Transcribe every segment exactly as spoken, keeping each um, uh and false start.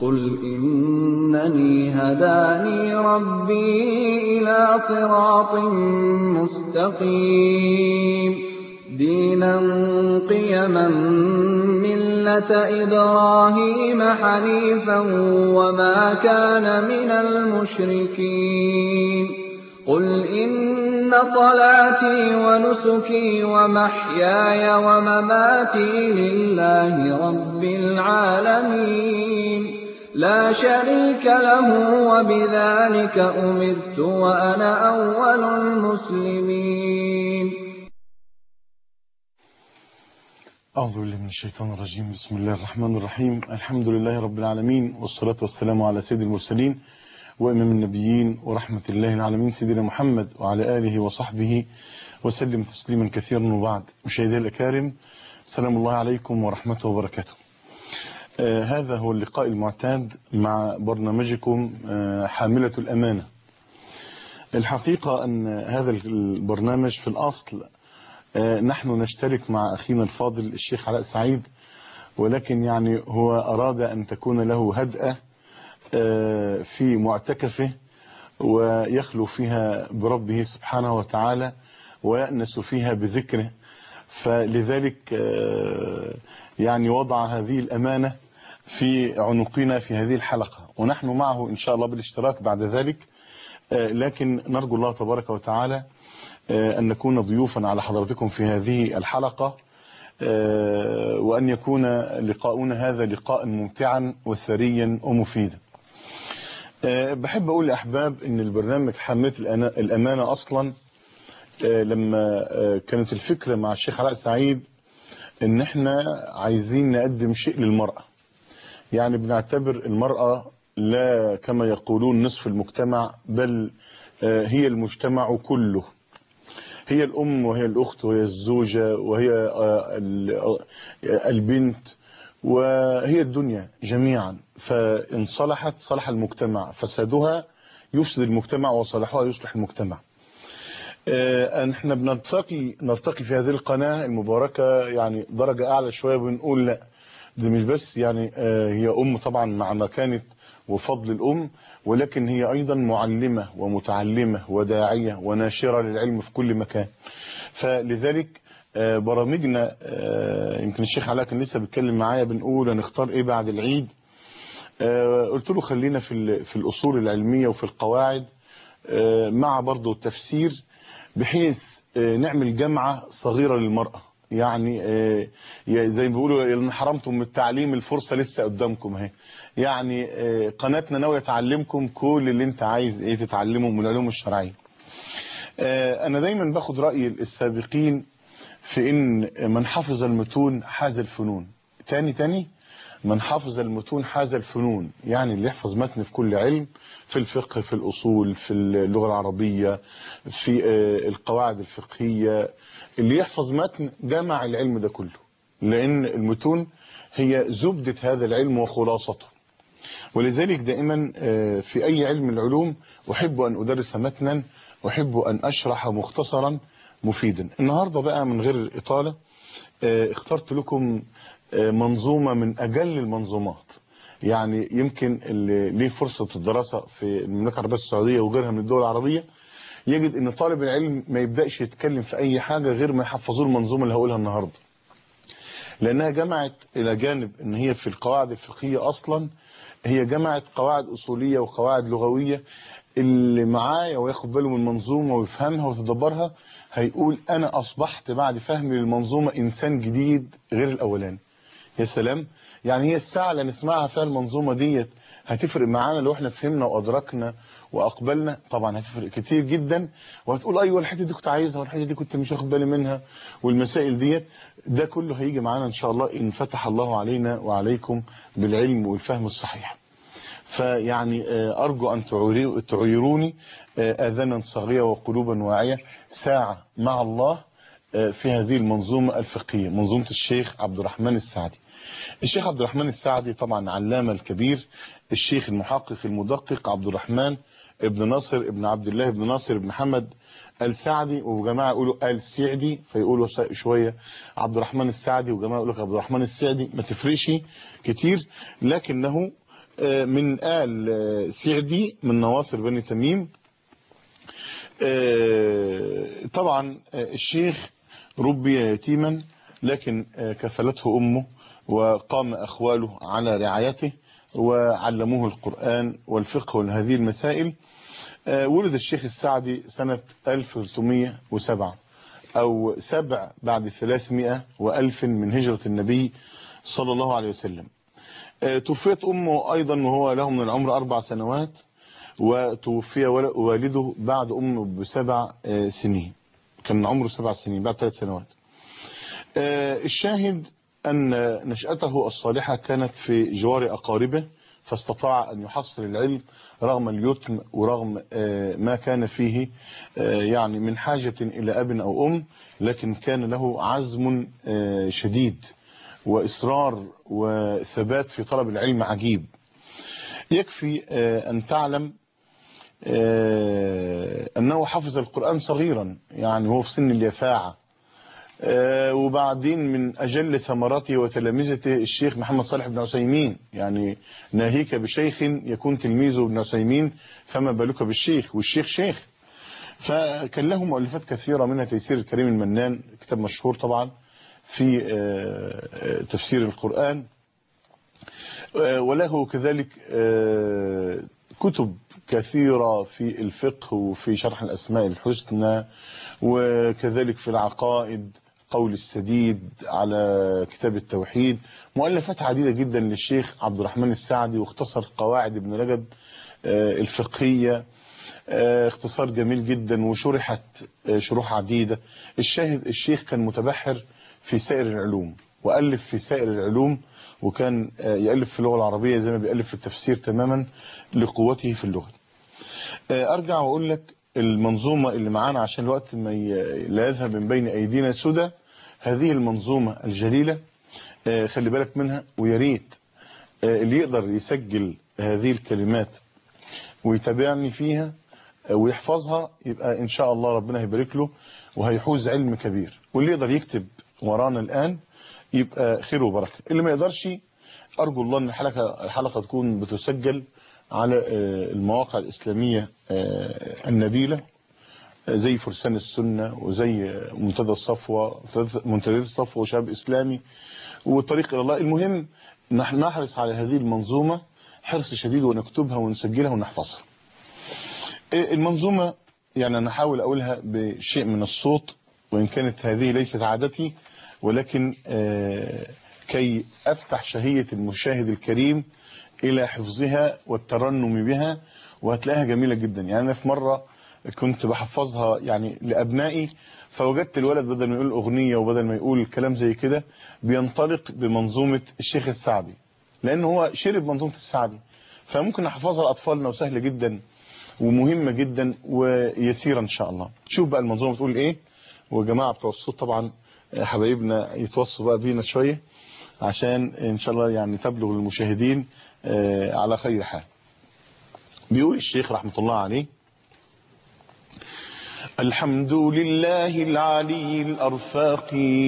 قل إنني هداني ربي إلى صراط مستقيم دينا قيما ملة إبراهيم حنيفا وما كان من المشركين قل إن صلاتي ونسكي ومحياي ومماتي لله رب العالمين لا شريك له وبذلك أمرت وأنا أول المسلمين. أعوذ بالله من الشيطان الرجيم. بسم الله الرحمن الرحيم. الحمد لله رب العالمين، والصلاة والسلام على سيد المرسلين وإمام النبيين ورحمة الله العالمين سيدنا محمد وعلى آله وصحبه وسلم تسليما كثيرا. وبعد، مشاهدي الأكارم، سلام الله عليكم ورحمته وبركاته. آه هذا هو اللقاء المعتاد مع برنامجكم آه حاملة الأمانة. الحقيقة أن هذا البرنامج في الأصل آه نحن نشترك مع أخينا الفاضل الشيخ علاء سعيد، ولكن يعني هو أراد أن تكون له هدأة آه في معتكفه ويخلو فيها بربه سبحانه وتعالى ويأنس فيها بذكره، فلذلك آه يعني وضع هذه الأمانة في عنقنا في هذه الحلقة، ونحن معه إن شاء الله بالاشتراك بعد ذلك. آه لكن نرجو الله تبارك وتعالى آه أن نكون ضيوفا على حضرتكم في هذه الحلقة، آه وأن يكون لقاؤنا هذا لقاء ممتعا وثريا ومفيدا. آه بحب أقول لأحباب أن البرنامج حاملة الأمانة أصلا آه لما آه كانت الفكرة مع الشيخ علاء سعيد ان احنا عايزين نقدم شيء للمرأة، يعني بنعتبر المرأة لا كما يقولون نصف المجتمع، بل آه هي المجتمع كله، هي الأم وهي الأخت وهي الزوجة وهي آه البنت وهي الدنيا جميعا. فإن صلحت صلح المجتمع، فسادها يفسد المجتمع وصلحها يصلح المجتمع. احنا بنرتقي نرتقي في هذه القناة المباركة يعني درجة اعلى شوية، بنقول لا دي مش بس يعني هي ام طبعا مع مكانة وفضل الام، ولكن هي ايضا معلمة ومتعلمة وداعية وناشرة للعلم في كل مكان. فلذلك برامجنا، يمكن الشيخ علاء كان لسه بيتكلم معايا بنقول هنختار ايه بعد العيد، قلت له خلينا في في الاصول العلمية وفي القواعد مع برضو التفسير، بحيث نعمل جامعة صغيرة للمرأة. يعني زي ما بيقولوا ان حرمتم من التعليم الفرصة لسه قدامكم اهي. يعني قناتنا ناوية تعلمكم كل اللي انت عايز ايه تتعلمه من العلوم الشرعية. انا دايما باخد رأي السابقين في ان من حفظ المتون حاز الفنون. تاني تاني من حفظ المتون حاز الفنون، يعني اللي يحفظ متن في كل علم، في الفقه، في الأصول، في اللغة العربية، في القواعد الفقهية، اللي يحفظ متن جمع العلم ده كله، لأن المتون هي زبدة هذا العلم وخلاصته. ولذلك دائما في أي علم العلوم أحب أن أدرس متنا، أحب أن أشرح مختصرا مفيدا. النهاردة بقى من غير الإطالة اخترت لكم منظومة من أجل المنظومات، يعني يمكن اللي ليه فرصة الدراسة في المملكة العربية السعودية وغيرها من الدول العربية يجد ان طالب العلم ما يبدأش يتكلم في اي حاجة غير ما يحفظوه المنظومة اللي هقولها النهاردة، لانها جمعت الى جانب ان هي في القواعد الفقهية اصلا هي جمعت قواعد اصولية وقواعد لغوية. اللي معايا وياخد باله من المنظومة ويفهمها ويتدبرها هيقول انا اصبحت بعد فهمي للمنظومة انسان جديد غير الاولاني. يا سلام، يعني هي الساعة اللي نسمعها فيها المنظومة ديت هتفرق معانا لو احنا فهمنا وادركنا واقبلنا؟ طبعا هتفرق كتير جدا، وهتقول ايوه الحته دي كنت عايزها والحته دي كنت مش واخد بالي منها، والمسائل ديت ده كله هيجي معانا ان شاء الله ان فتح الله علينا وعليكم بالعلم والفهم الصحيح. فيعني ارجو ان تعيروني اذانا صاغية وقلوبا واعية ساعة مع الله في هذه المنظومة الفقهية، منظومة الشيخ عبد الرحمن السعدي. الشيخ عبد الرحمن السعدي طبعا علامة الكبير، الشيخ المحقق المدقق عبد الرحمن ابن ناصر ابن عبد الله ابن ناصر ابن محمد السعدي، وجماعة يقولوا السعدي فيقولوا شوية عبد الرحمن السعدي، وجماعة يقولوا عبد الرحمن السعدي، ما تفرقش كتير، لكنه من آل سعدي من نواصر بني تميم. طبعا الشيخ ربي يتيما، لكن كفلته أمه وقام أخواله على رعايته وعلموه القرآن والفقه وهذه المسائل. ولد الشيخ السعدي سنة ألف وثلاثمائة وسبعة أو سبع بعد ثلاثمائة وألف من هجرة النبي صلى الله عليه وسلم. توفيت أمه أيضا وهو له من العمر أربع سنوات، وتوفي والده بعد أمه بسبع سنين، كان عمره سبع سنين بعد ثلاث سنوات. الشاهد أن نشأته الصالحة كانت في جوار أقاربه، فاستطاع أن يحصل العلم رغم اليتم ورغم ما كان فيه يعني من حاجة إلى أب أو أم، لكن كان له عزم شديد وإصرار وثبات في طلب العلم عجيب. يكفي أن تعلم أنه حفظ القرآن صغيرا، يعني هو في سن اليفاعة. وبعدين من أجل ثمراته وتلامذته الشيخ محمد صالح بن عثيمين، يعني ناهيك بشيخ يكون تلميذه ابن عثيمين فما بالك بالشيخ، والشيخ شيخ. فكان له مؤلفات كثيرة، منها تيسير الكريم المنان، كتاب مشهور طبعا في تفسير القرآن، وله كذلك كتب كثيرة في الفقه وفي شرح الأسماء الحسنى، وكذلك في العقائد قول السديد، على كتاب التوحيد، مؤلفات عديدة جدا للشيخ عبد الرحمن السعدي، واختصر قواعد ابن رجب الفقهية اختصار جميل جدا، وشرحت شروح عديدة. الشاهد الشيخ كان متبحر في سائر العلوم، وألف في سائر العلوم، وكان يألف في اللغة العربية زي ما بيألف في التفسير تماما لقوته في اللغة. أرجع وأقول لك المنظومة اللي معانا عشان الوقت ما لا يذهب من بين أيدينا سدى. هذه المنظومة الجليلة خلي بالك منها، ويا ريت اللي يقدر يسجل هذه الكلمات ويتابعني فيها ويحفظها، يبقى إن شاء الله ربنا هيبارك له وهيحوز علم كبير. واللي يقدر يكتب ورانا الآن يبقى خير وبركة. اللي ما يقدرش أرجو الله أن الحلقة, الحلقة تكون بتسجل على المواقع الإسلامية النبيلة زي فرسان السنة وزي منتدى الصفوة منتدى الصفوة وشاب إسلامي وطريق إلى الله. المهم نحرص على هذه المنظومة حرص شديد، ونكتبها ونسجلها ونحفظها. المنظومة يعني أنا أحاول أقولها بشيء من الصوت، وإن كانت هذه ليست عادتي، ولكن كي أفتح شهية المشاهد الكريم إلى حفظها والترنم بها، وهتلاقيها جميلة جدا. يعني أنا في مرة كنت بحفظها يعني لأبنائي، فوجدت الولد بدل ما يقول أغنية وبدل ما يقول كلام زي كده بينطلق بمنظومة الشيخ السعدي، لأنه هو شرب منظومة السعدي. فممكن نحفظها لأطفالنا، وسهلة جدا ومهمة جدا ويسيرة إن شاء الله. شوف بقى المنظومة بتقول إيه، وجماعة بتوع الصوت طبعا حبايبنا يتوصوا بقى بينا شوية عشان إن شاء الله يعني تبلغ للمشاهدين على خير حال. بيقول الشيخ رحمة الله عليه: الحمد لله العلي الأرفاق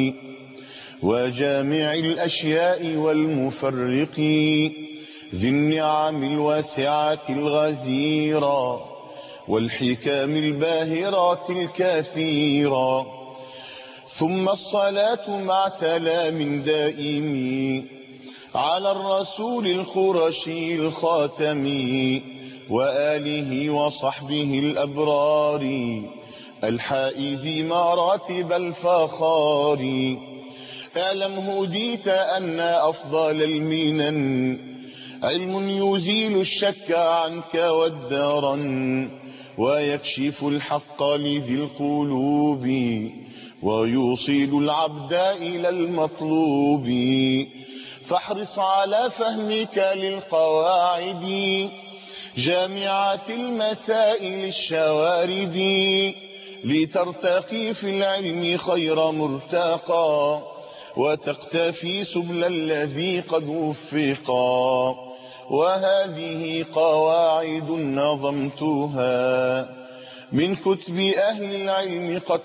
وجامع الأشياء والمفرق ذي النعم الواسعة الغزيرة والحكام الباهرات الكثيرة، ثم الصلاة مع سلام دائم على الرسول الخرشي الخاتم وآله وصحبه الأبرار الحائز مراتب الفخار. اعلم هديت أن أفضل المنن علم يزيل الشك عنك والدرن ويكشف الحق لذي القلوب ويوصل العبد إلى المطلوب. فاحرص على فهمك للقواعد جامعة المسائل الشوارد لترتقي في العلم خير مرتقى وتقتفي سبل الذي قد وفقا. وهذه قواعد نظمتها من كتب أهل العلم قد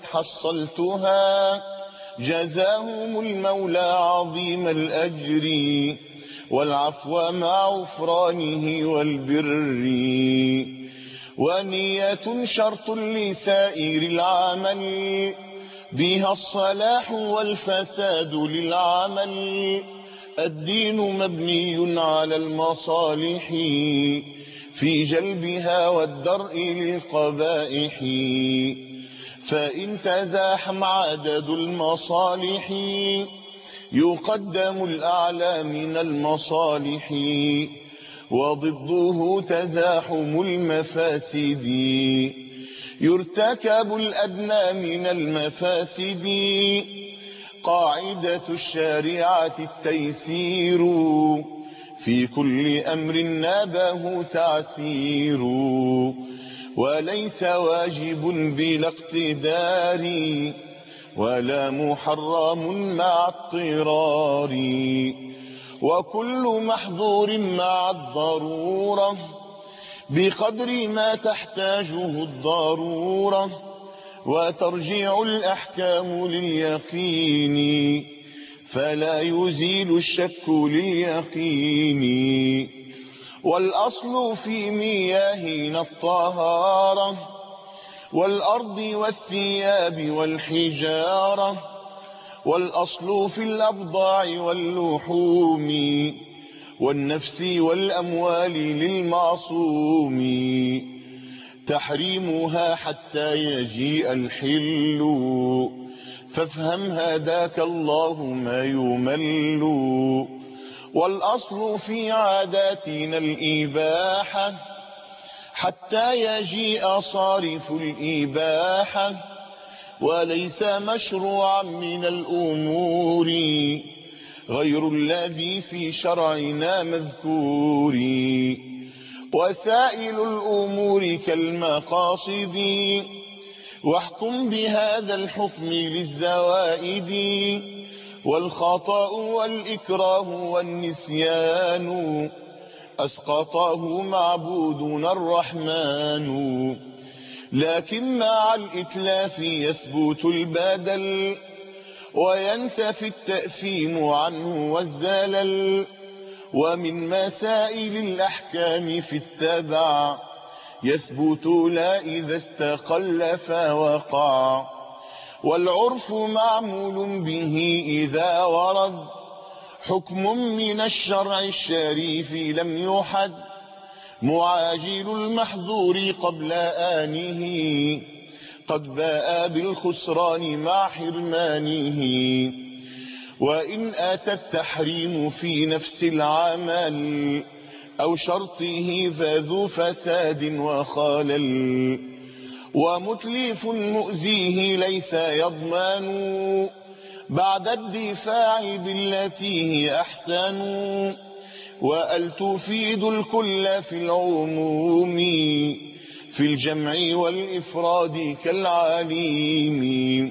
حصلتها، جزاهم المولى عظيم الأجر والعفو مع غفرانه والبر. ونية شرط لسائر العمل، بها الصلاح والفساد للعمل. الدين مبني على المصالح، في جلبها والدرء للقبائح. فإن تزاحم عدد المصالح، يقدم الأعلى من المصالح، وضده تزاحم المفاسد. يرتكب الأدنى من المفاسد، قاعدة الشريعة التيسير. في كل أمر نابه تعسير، وليس واجب بلا اقتدار، ولا محرم مع اضطرار. وكل محظور مع الضرورة، بقدر ما تحتاجه الضرورة. وترجع الأحكام لليقين، فلا يزيل الشك لليقين. والأصل في مياهنا الطهارة، والأرض والثياب والحجارة. والأصل في الأبضاع واللحوم، والنفس والأموال للمعصوم. تحريمها حتى يجيء الحل، فافهم هداك الله ما يمل. والأصل في عاداتنا الإباحة، حتى يجيء صارف الإباحة. وليس مشروعا من الأمور غير الذي في شرعنا مذكور. وسائل الأمور كالمقاصد، واحكم بهذا الحكم للزوائد. والخطأ والإكراه والنسيان، أسقطه معبودنا الرحمن. لكن مع الإتلاف يثبت البدل، وينتفي التأثيم عنه والزلل. ومن مسائل الأحكام في التبع، يثبت لا إذا استقل فوقع. والعرف معمول به إذا ورد، حكم من الشرع الشريف لم يحد. معاجل المحظور قبل آنه، قد باء بالخسران مع حرمانه. وإن أتى التحريم في نفس العمل، أو شرطه فذو فساد وخلل. ومتلف مؤذيه ليس يضمن، بعد الدفاع بالتي هي أحسن. وأل تفيد الكل في العموم، في الجمع والإفراد كالعليم.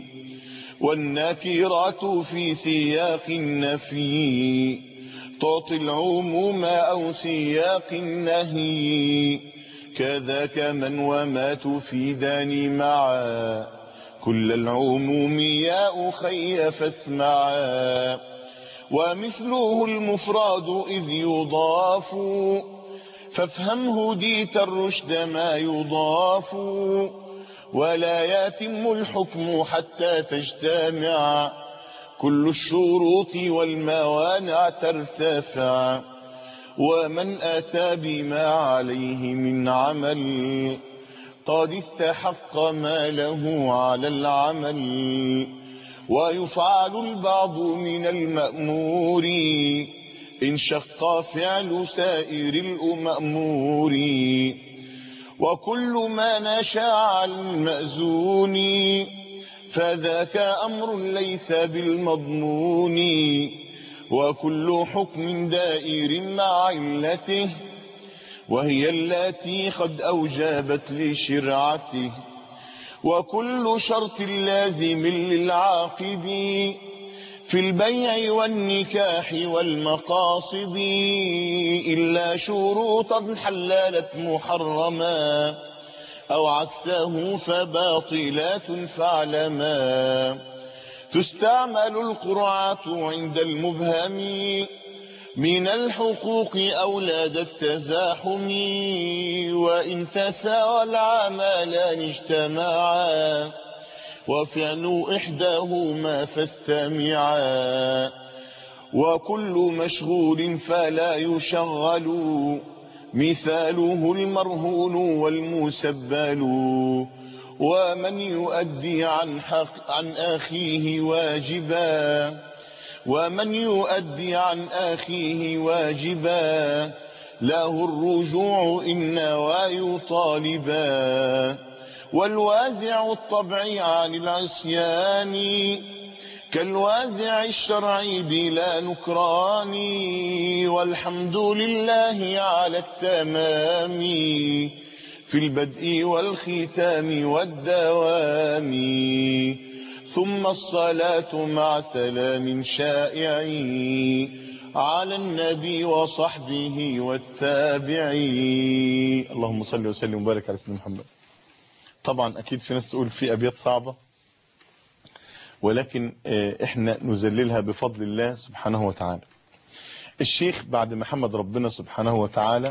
والنكرات في سياق النفي، تعطي العموم أو سياق النهي. كذاك من وما تفيدان معا، كل العموم يا أخي فاسمعا. ومثله المفراد إذ يضاف، فافهم هديت الرشد ما يضاف. ولا يتم الحكم حتى تجتمع، كل الشروط والموانع ترتفع. ومن أتى بما عليه من عمل، قد استحق ما له على العمل. ويفعل البعض من المأمور، إن شق فعل سائر المأمور. وكل ما نشاع المأذون، فذاك أمر ليس بالمضمون. وكل حكم دائر مع علته، وهي التي قد أوجبت لشرعته. وكل شرط لازم للعاقد، في البيع والنكاح والمقاصد. إلا شروطا حللت محرما، أو عكسه فباطلات فاعلما. تستعمل القرعة عند المبهم، من الحقوق أولاد التزاحم وإن تساوى العملان اجتمعا وفعل إحداهما فاستمعا وكل مشغول فلا يشغل مثاله المرهون والمسبل ومن يؤدي عن, حق عن أخيه واجبا ومن يؤدي عن أخيه واجبا له الرجوع إن نوى طالبا والوازع الطبعي عن العصيان كالوازع الشرعي بلا نكران والحمد لله على التمام في البدء والختام والدوام ثم الصلاة مع سلام شائع على النبي وصحبه والتابعين. اللهم صل وسلم وبارك على سيدنا محمد. طبعا أكيد في ناس تقول في أبيات صعبة، ولكن احنا نذللها بفضل الله سبحانه وتعالى. الشيخ بعد ما حمد ربنا سبحانه وتعالى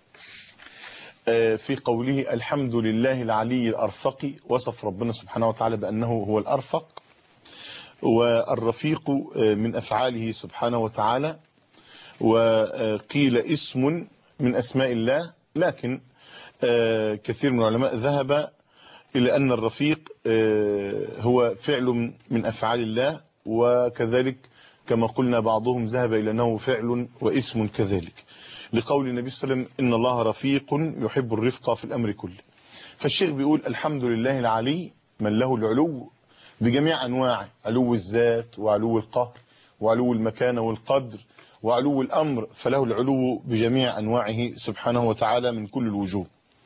في قوله الحمد لله العلي الأرفق، وصف ربنا سبحانه وتعالى بأنه هو الأرفق والرفيق من أفعاله سبحانه وتعالى، وقيل اسم من أسماء الله، لكن كثير من العلماء ذهب إلى أن الرفيق هو فعل من أفعال الله، وكذلك كما قلنا بعضهم ذهب إلى أنه فعل واسم كذلك، لقول النبي صلى الله عليه وسلم إن الله رفيق يحب الرفق في الأمر كله. فالشيخ بيقول الحمد لله العلي من له العلو بجميع أنواعه، علو الذات وعلو القهر وعلو المكانة والقدر وعلو الأمر، فله العلو بجميع أنواعه سبحانه وتعالى من كل الوجوه.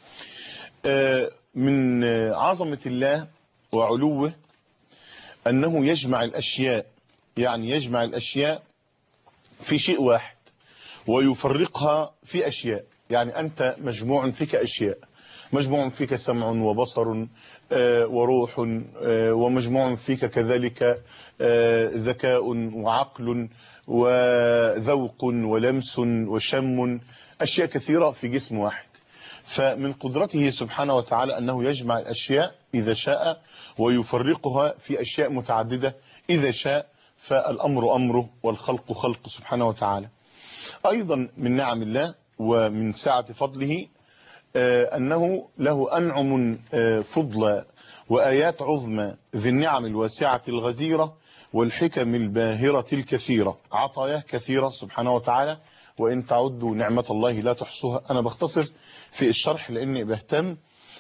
من عظمة الله وعلوه أنه يجمع الأشياء، يعني يجمع الأشياء في شيء واحد ويفرقها في أشياء. يعني أنت مجموع فيك أشياء، مجموع فيك سمع وبصر وروح، ومجموع فيك كذلك ذكاء وعقل وذوق ولمس وشم، أشياء كثيرة في جسم واحد. فمن قدرته سبحانه وتعالى أنه يجمع الأشياء إذا شاء ويفرقها في أشياء متعددة إذا شاء، فالأمر أمره والخلق خلق سبحانه وتعالى. أيضا من نعم الله ومن سعة فضله أنه له أنعم فضلا وآيات عظمى ذي النعم الواسعة الغزيرة والحكم الباهرة الكثيرة، عطاياه كثيرة سبحانه وتعالى، وإن تعدوا نعمة الله لا تحصوها. أنا بختصر في الشرح لأني بهتم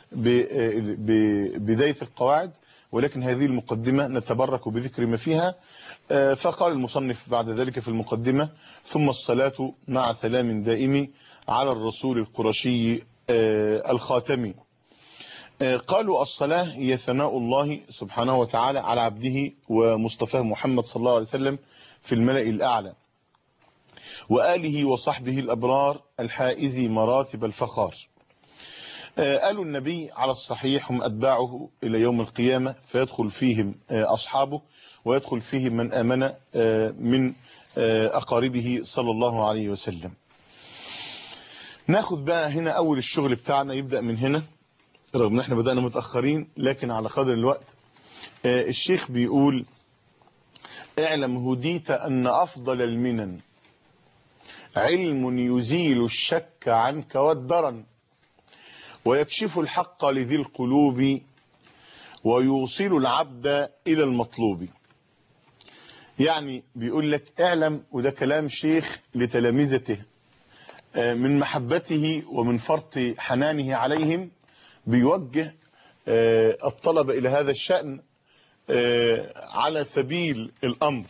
ببداية القواعد، ولكن هذه المقدمة نتبرك بذكر ما فيها. فقال المصنف بعد ذلك في المقدمة ثم الصلاة مع سلام دائم على الرسول القرشي الخاتمي. قالوا الصلاة هي ثناء الله سبحانه وتعالى على عبده ومصطفاه محمد صلى الله عليه وسلم في الملأ الأعلى، وآله وصحبه الأبرار الحائز مراتب الفخار. آل النبي على الصحيح هم أتباعه إلى يوم القيامة، فيدخل فيهم أصحابه ويدخل فيهم من آمن من أقاربه صلى الله عليه وسلم. ناخد بقى هنا أول الشغل بتاعنا، يبدأ من هنا رغم ان احنا بدأنا متأخرين لكن على قدر الوقت. الشيخ بيقول اعلم هديت أن أفضل المنن علم يزيل الشك عنك والدرن ويكشف الحق لذي القلوب ويوصل العبد إلى المطلوب. يعني بيقول لك اعلم، وده كلام شيخ لتلامذته من محبته ومن فرط حنانه عليهم، بيوجه الطلبة إلى هذا الشأن على سبيل الأمر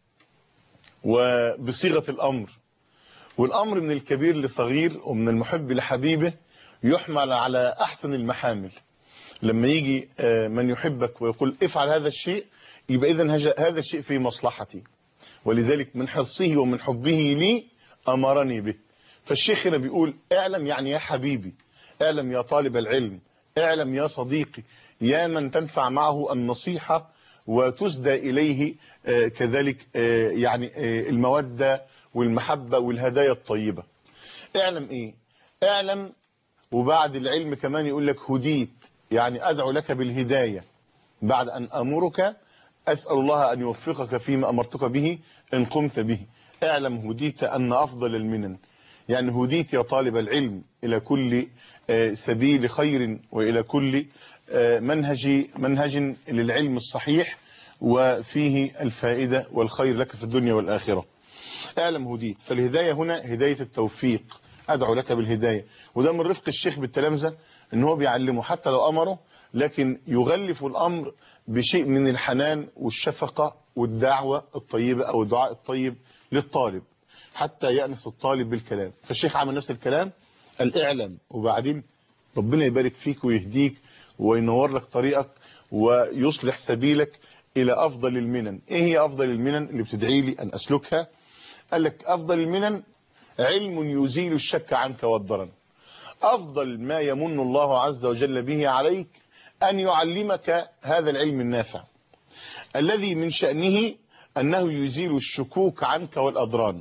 وبصيغة الأمر، والأمر من الكبير لصغير ومن المحب لحبيبه يحمل على أحسن المحامل. لما يجي من يحبك ويقول افعل هذا الشيء، يبقى إذن هذا الشيء في مصلحتي، ولذلك من حرصه ومن حبه لي أمرني به. فالشيخ هنا بيقول اعلم، يعني يا حبيبي، اعلم يا طالب العلم، اعلم يا صديقي، يا من تنفع معه النصيحة وتسدى إليه كذلك يعني المودة والمحبة والهدايا الطيبة. اعلم ايه؟ اعلم، وبعد العلم كمان يقول لك هديت، يعني ادعو لك بالهداية بعد ان امرك، اسأل الله ان يوفقك فيما امرتك به ان قمت به. اعلم هديت ان افضل المنن، يعني هديت يا طالب العلم الى كل سبيل خير والى كل منهج منهج للعلم الصحيح وفيه الفائدة والخير لك في الدنيا والآخرة. اعلم هديت، فالهداية هنا هداية التوفيق، ادعو لك بالهداية. وده من رفق الشيخ بالتلامذة ان هو بيعلمه حتى لو امره، لكن يغلف الامر بشيء من الحنان والشفقة والدعوة الطيبة او الدعاء الطيب للطالب حتى يأنس الطالب بالكلام. فالشيخ عمل نفس الكلام، قال اعلم، وبعدين ربنا يبارك فيك ويهديك وينور لك طريقك ويصلح سبيلك الى افضل المنن. ايه هي افضل المنن اللي بتدعي لي ان اسلكها؟ قال لك افضل المنن علم يزيل الشك عنك والضرر. افضل ما يمن الله عز وجل به عليك ان يعلمك هذا العلم النافع الذي من شأنه انه يزيل الشكوك عنك والاضران.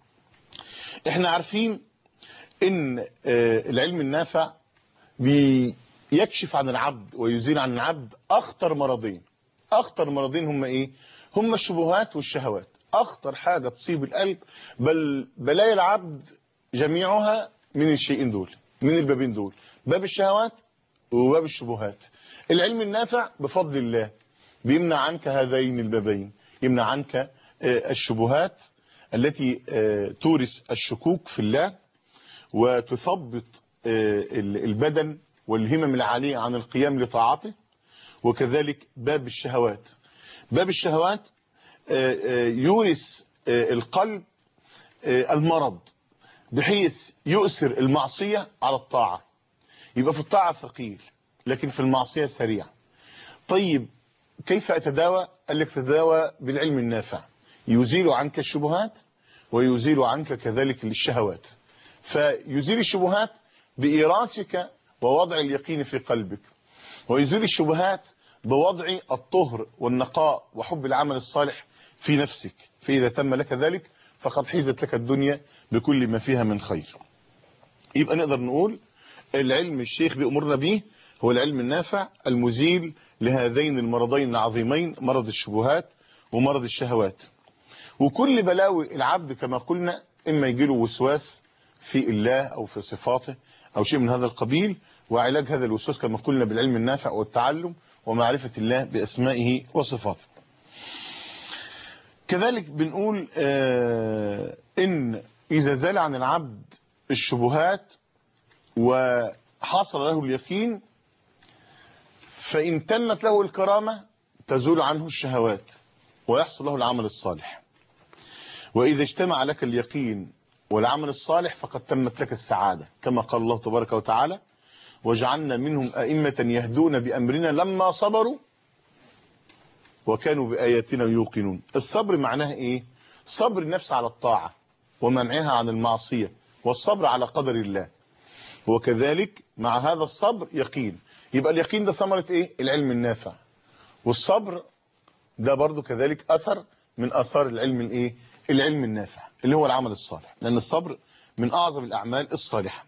احنا عارفين ان العلم النافع بيكشف عن العبد ويزيل عن العبد اخطر مرضين. اخطر مرضين هم ايه؟ هم الشبهات والشهوات. اخطر حاجة تصيب القلب، بل بلايا العبد جميعها من الشيئين دول، من البابين دول، باب الشهوات وباب الشبهات. العلم النافع بفضل الله بيمنع عنك هذين البابين، يمنع عنك الشبهات التي تورث الشكوك في الله وتثبط البدن والهمم العالية عن القيام لطاعته. وكذلك باب الشهوات، باب الشهوات يورث القلب المرض بحيث يؤثر المعصية على الطاعة، يبقى في الطاعة ثقيل لكن في المعصية سريع. طيب كيف أتداوى؟ قال لك تداوى بالعلم النافع، يزيل عنك الشبهات ويزيل عنك كذلك الشهوات. فيزيل الشبهات بإيراسك ووضع اليقين في قلبك، ويزيل الشبهات بوضع الطهر والنقاء وحب العمل الصالح في نفسك. فإذا تم لك ذلك فقد حيزت لك الدنيا بكل ما فيها من خير. يبقى نقدر نقول العلم الشيخ بأمرنا به هو العلم النافع المزيل لهذين المرضين العظيمين، مرض الشبهات ومرض الشهوات. وكل بلاوي العبد كما قلنا إما يجيله وسواس في الله أو في صفاته أو شيء من هذا القبيل، وعلاج هذا الوسواس كما قلنا بالعلم النافع والتعلم ومعرفة الله بأسمائه وصفاته. كذلك بنقول آه إن إذا زال عن العبد الشبهات وحصل له اليقين فإن تمت له الكرامة تزول عنه الشهوات ويحصل له العمل الصالح. وإذا اجتمع لك اليقين والعمل الصالح فقد تمت لك السعادة، كما قال الله تبارك وتعالى: وجعلنا منهم أئمة يهدون بأمرنا لما صبروا وكانوا بآياتنا يوقنون. الصبر معناه إيه؟ صبر النفس على الطاعة ومنعها عن المعصية والصبر على قدر الله. وكذلك مع هذا الصبر يقين. يبقى اليقين ده ثمرة إيه؟ العلم النافع. والصبر ده برضو كذلك أثر من آثار العلم الإيه؟ العلم النافع اللي هو العمل الصالح، لأن الصبر من أعظم الأعمال الصالحة.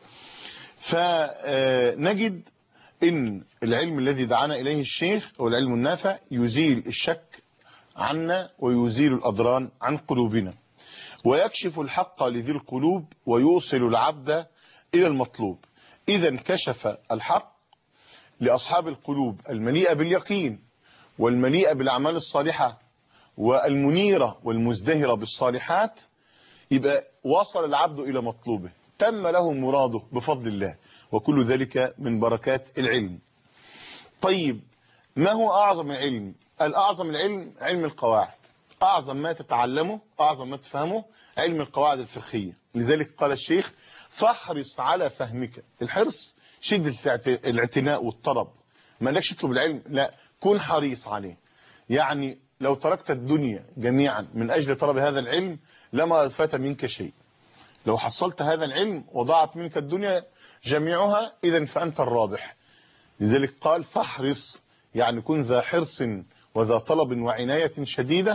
فنجد إن العلم الذي دعانا إليه الشيخ هو العلم النافع يزيل الشك عنا ويزيل الأضران عن قلوبنا ويكشف الحق لذي القلوب ويوصل العبد إلى المطلوب. إذا انكشف الحق لأصحاب القلوب المليئة باليقين والمليئة بالأعمال الصالحة والمنيرة والمزدهرة بالصالحات، يبقى وصل العبد إلى مطلوبه، تم له مراده بفضل الله، وكل ذلك من بركات العلم. طيب ما هو أعظم العلم؟ الأعظم العلم علم القواعد. أعظم ما تتعلمه، أعظم ما تفهمه علم القواعد الفقهية. لذلك قال الشيخ: فاحرص على فهمك. الحرص شدة الاعتناء والطلب، ما لكش تطلب العلم، لا، كن حريص عليه. يعني لو تركت الدنيا جميعا من أجل طلب هذا العلم لما فات منك شيء. لو حصلت هذا العلم وضاعت منك الدنيا جميعها إذن فأنت الرابح. لذلك قال: فاحرص، يعني كن ذا حرص وذا طلب وعناية شديدة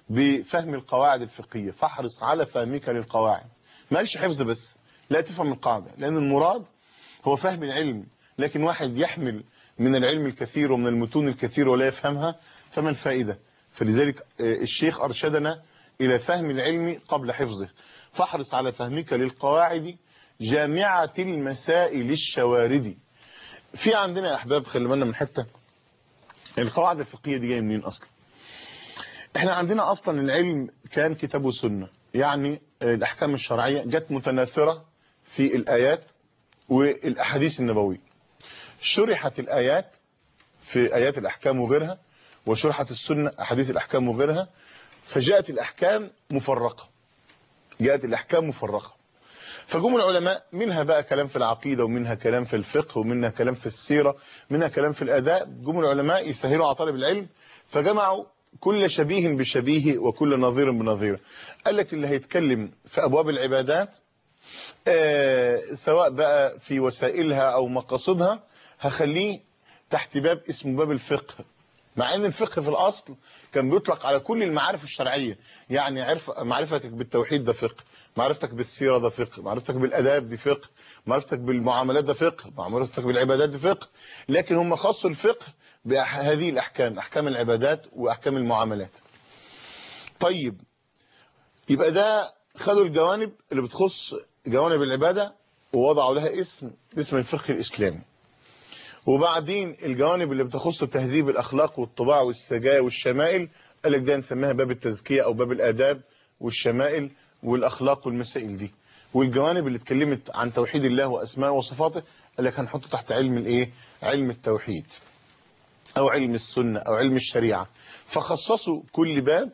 بفهم القواعد الفقهية، فاحرص على فهمك للقواعد. ما قالش حفظ بس، لا تفهم القاعدة، لأن المراد هو فهم العلم. لكن واحد يحمل من العلم الكثير ومن المتون الكثير ولا يفهمها، فما الفائدة؟ فلذلك الشيخ أرشدنا إلى فهم العلم قبل حفظه. فاحرص على فهمك للقواعد جامعة المسائل الشوارد. في عندنا يا أحباب خلي بالنا من حتة، القواعد الفقهية دي جاية منين أصلا؟ احنا عندنا أصلا العلم كان كتاب وسنة، يعني الأحكام الشرعية جت متناثرة في الآيات والأحاديث النبوية. شرحت الآيات في آيات الأحكام وغيرها، وشرحت السنة أحاديث الأحكام وغيرها، فجاءت الأحكام مفرقة. جاءت الأحكام مفرقة فجم العلماء، منها بقى كلام في العقيدة، ومنها كلام في الفقه، ومنها كلام في السيرة، منها كلام في الأداء. جم العلماء يسهلوا على طالب العلم، فجمعوا كل شبيه بشبيه وكل نظير بنظير. قال لك اللي هيتكلم في أبواب العبادات آه سواء بقى في وسائلها أو مقاصدها، هخليه تحت باب اسمه باب الفقه. مع ان الفقه في الاصل كان بيطلق على كل المعارف الشرعية، يعني عرف معرفتك بالتوحيد ده فقه، معرفتك بالسيرة ده فقه، معرفتك بالاداب دي فقه، معرفتك بالمعاملات ده فقه، معرفتك بالعبادات دي فقه. لكن هم خصوا الفقه بهذه الاحكام، احكام العبادات واحكام المعاملات. طيب يبقى ده خدوا الجوانب اللي بتخص جوانب العبادة ووضعوا لها اسم اسم الفقه الاسلامي. وبعدين الجوانب اللي بتخص تهذيب الأخلاق والطباع والسجايا والشمائل قال لك ده نسميها باب التزكية أو باب الآداب والشمائل والأخلاق والمسائل دي. والجوانب اللي اتكلمت عن توحيد الله وأسماءه وصفاته قال لك هنحطه تحت علم الإيه؟ علم التوحيد أو علم السنة أو علم الشريعة. فخصصوا كل باب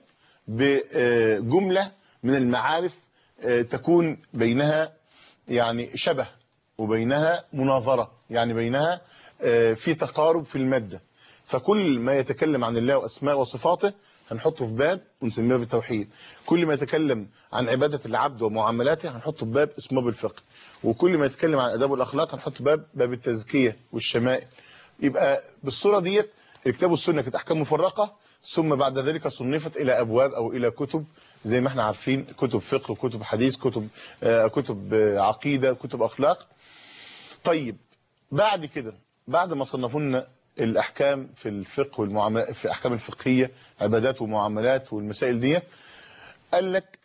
بجملة من المعارف تكون بينها يعني شبه وبينها مناظرة، يعني بينها في تقارب في المادة. فكل ما يتكلم عن الله وأسماء وصفاته هنحطه في باب ونسميه بالتوحيد. كل ما يتكلم عن عبادة العبد ومعاملاته هنحطه في باب اسمه باب الفقه. وكل ما يتكلم عن أداب والأخلاق هنحطه باب باب التزكية والشمائل. يبقى بالصورة ديت الكتاب والسنة كانت أحكام مفرقة، ثم بعد ذلك صنفت إلى أبواب أو إلى كتب زي ما احنا عارفين، كتب فقه وكتب حديث، كتب آه كتب آه عقيدة، كتب أخلاق. طيب بعد كده بعد ما صنفوا لنا الأحكام في الفقه والمعاملات، في أحكام الفقهية عبادات ومعاملات والمسائل دي، قال لك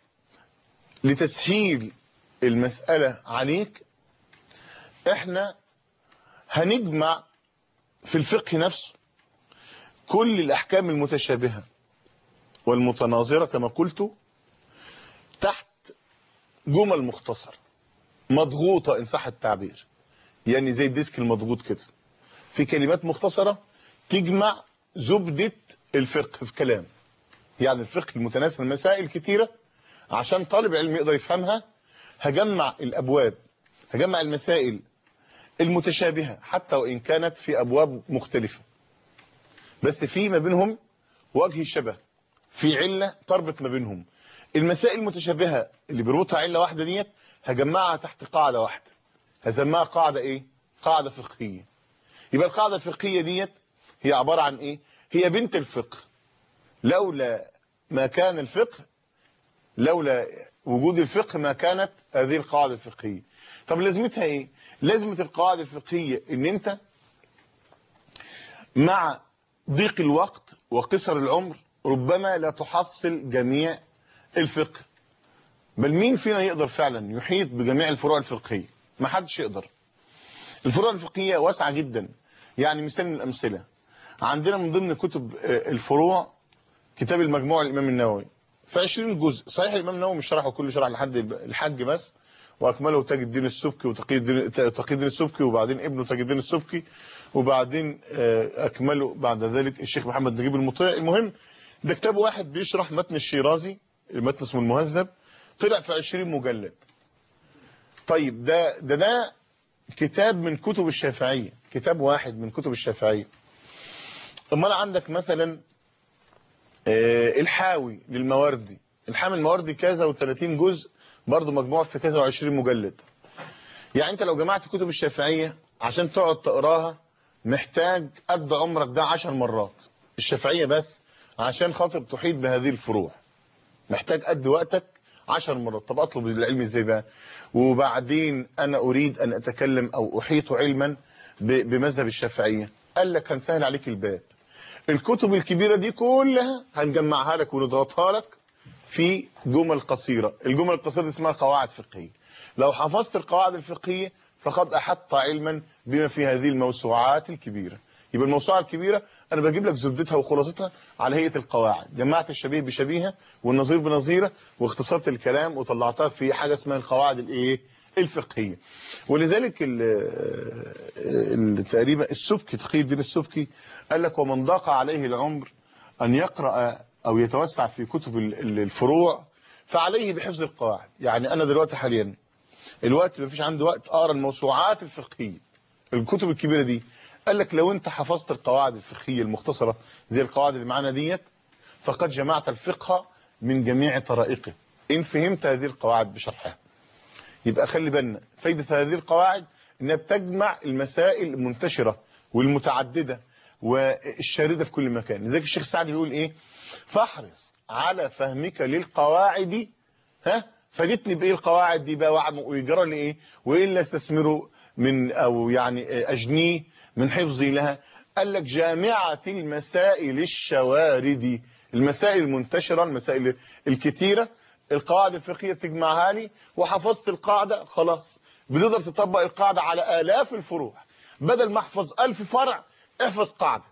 لتسهيل المسألة عليك احنا هنجمع في الفقه نفسه كل الأحكام المتشابهة والمتناظرة كما قلت تحت جمل مختصرة مضغوطة إن صح التعبير، يعني زي الديسك المضغوط كده، في كلمات مختصرة تجمع زبدة الفقه في كلام. يعني الفقه المتناسب مسائل كتيرة عشان طالب علم يقدر يفهمها. هجمع الأبواب، هجمع المسائل المتشابهة حتى وإن كانت في أبواب مختلفة، بس في ما بينهم وجه شبه، في علة تربط ما بينهم. المسائل المتشابهة اللي بيربطها علة واحدة ديت هجمعها تحت قاعدة واحدة، هسميها قاعدة ايه؟ قاعدة فقهية. يبقى القاعدة الفقهية ديت هي عبارة عن ايه؟ هي بنت الفقه. لولا ما كان الفقه، لولا وجود الفقه ما كانت هذه القاعدة الفقهية. طب لازمتها ايه؟ لازمة القاعدة الفقهية ان انت مع ضيق الوقت وقصر العمر ربما لا تحصل جميع الفقه، بل مين فينا يقدر فعلا يحيط بجميع الفروع الفقهية؟ ما حدش يقدر. الفروع الفقهية واسعة جدا. يعني مثال من الأمثلة، عندنا من ضمن كتب الفروع كتاب المجموع الإمام النووي في عشرين جزء. صحيح الإمام النووي مش شرحه كله، شرح لحد الحج بس، وأكمله تاج الدين السبكي وتقي الدين تقي الدين السبكي، وبعدين ابنه تاج الدين السبكي، وبعدين أكمله بعد ذلك الشيخ محمد نجيب المطيع. المهم ده كتاب واحد بيشرح متن الشيرازي، المتن اسمه المهذب، طلع في عشرين مجلد. طيب ده ده ده كتاب من كتب الشافعية، كتاب واحد من كتب الشافعية. امال عندك مثلا الحاوي للمواردي، الحامي المواردي كذا وثلاثين جزء برضه مجموع في كذا وعشرين مجلد. يعني انت لو جمعت كتب الشافعية عشان تقعد تقراها محتاج قد عمرك ده عشر مرات الشافعية بس عشان خاطر تحيط بهذه الفروع. محتاج قد وقتك عشر مرات. طب اطلب العلم ازاي بقى؟ وبعدين انا اريد ان اتكلم او احيط علما بمذهب الشافعية. قال لك هنسهل عليك الباب، الكتب الكبيرة دي كلها هنجمعها لك ونضغطها لك في جمل قصيرة. الجمل القصيرة دي اسمها قواعد فقهية. لو حفظت القواعد الفقهية فقد احطت علما بما في هذه الموسوعات الكبيرة. يبقى الموسوعة الكبيرة انا بجيب لك زبدتها وخلاصتها على هيئة القواعد، جمعت الشبيه بشبيهة والنظير بنظيرة واختصرت الكلام وطلعتها في حاجة اسمها القواعد الايه الفقهية. ولذلك تقريبا السبكي تقي الدين السبكي قال لك ومن ضاق عليه العمر ان يقرأ او يتوسع في كتب الفروع فعليه بحفظ القواعد. يعني انا دلوقتي حاليا الوقت ما فيش عندي وقت اقرا الموسوعات الفقهية الكتب الكبيرة دي. قال لك لو انت حفظت القواعد الفقهية المختصرة زي القواعد اللي معانا ديت فقد جمعت الفقه من جميع طرائقه ان فهمت هذه القواعد بشرحها. يبقى خلي بالنا فايدة هذه القواعد انها بتجمع المسائل المنتشرة والمتعددة والشاردة في كل مكان. لذلك الشيخ سعد يقول ايه؟ فاحرص على فهمك للقواعد. ها فادتني بايه القواعد دي بقى ويجرى لي ايه؟ والا استثمره من او يعني اجنيه من حفظي لها. قال لك جامعة المسائل الشواردي، المسائل المنتشرة المسائل الكتيرة القواعد الفقهية تجمعها لي وحفظت القاعدة خلاص بتقدر تطبق القاعدة على آلاف الفروع. بدل ما احفظ ألف فرع احفظ قاعدة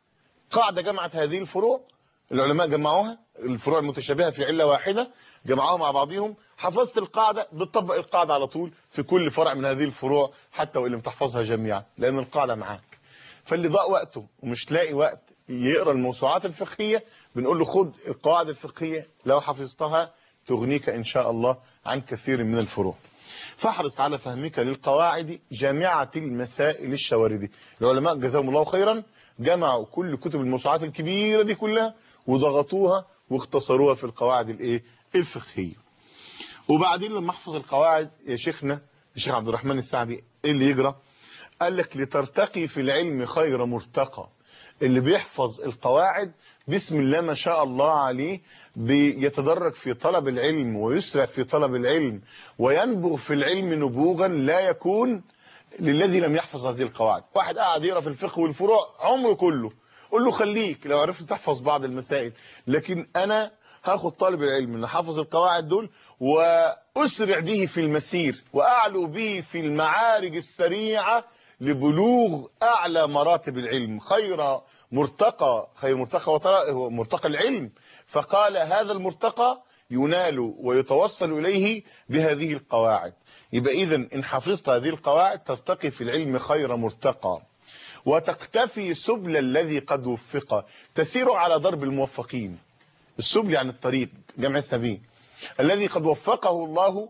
قاعدة جمعت هذه الفروع. العلماء جمعوها الفروع المتشابهة في علة واحدة جمعوها مع بعضهم، حفظت القاعدة بتطبق القاعدة على طول في كل فرع من هذه الفروع حتى وإن لم تحفظها جميعا لأن القاعدة معاك. فاللي ضاق وقته ومش لاقي وقت يقرأ الموسوعات الفقهية بنقول له خد القواعد الفقهية لو حفظتها تغنيك إن شاء الله عن كثير من الفروع. فاحرص على فهمك للقواعد جامعة المسائل الشواردي. العلماء جزاهم الله خيرا جمعوا كل كتب الموسوعات الكبيرة دي كلها وضغطوها واختصروها في القواعد الايه الفقهية. وبعدين لما احفظ القواعد يا شيخنا الشيخ عبد الرحمن السعدي ايه اللي يجرى؟ قال لك لترتقي في العلم خير مرتقى. اللي بيحفظ القواعد بسم الله ما شاء الله عليه بيتدرج في طلب العلم ويسرع في طلب العلم وينبغ في العلم نبوغا لا يكون للذي لم يحفظ هذه القواعد. واحد قاعد يقرا في الفقه والفروع عمره كله قول له خليك لو عرفت تحفظ بعض المسائل، لكن انا هاخد طالب العلم اللي حافظ القواعد دول واسرع به في المسير واعلو به في المعارج السريعة لبلوغ اعلى مراتب العلم. خير مرتقى خير مرتقى هو مرتقى العلم. فقال هذا المرتقى ينال ويتوصل اليه بهذه القواعد. يبقى اذا ان حفظت هذه القواعد ترتقي في العلم خير مرتقى وتقتفي سبل الذي قد وفق. تسير على درب الموفقين. السبل يعني الطريق جمع السبيل الذي قد وفقه الله